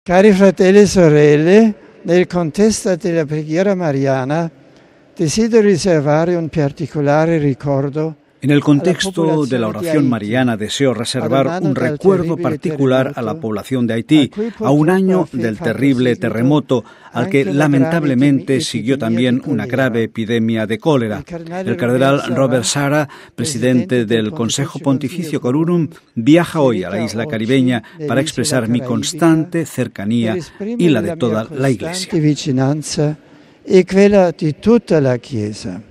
Cari fratelli e sorelle, nel contesto della preghiera mariana desidero riservare un particolare ricordo. En el contexto de la oración mariana deseo reservar un recuerdo particular a la población de Haití, a un año del terrible terremoto al que lamentablemente siguió también una grave epidemia de cólera. El cardenal Robert Sarah, presidente del Consejo Pontificio Corurum, viaja hoy a la isla caribeña para expresar mi constante cercanía y la de toda la Iglesia. E quella di tutta la Chiesa.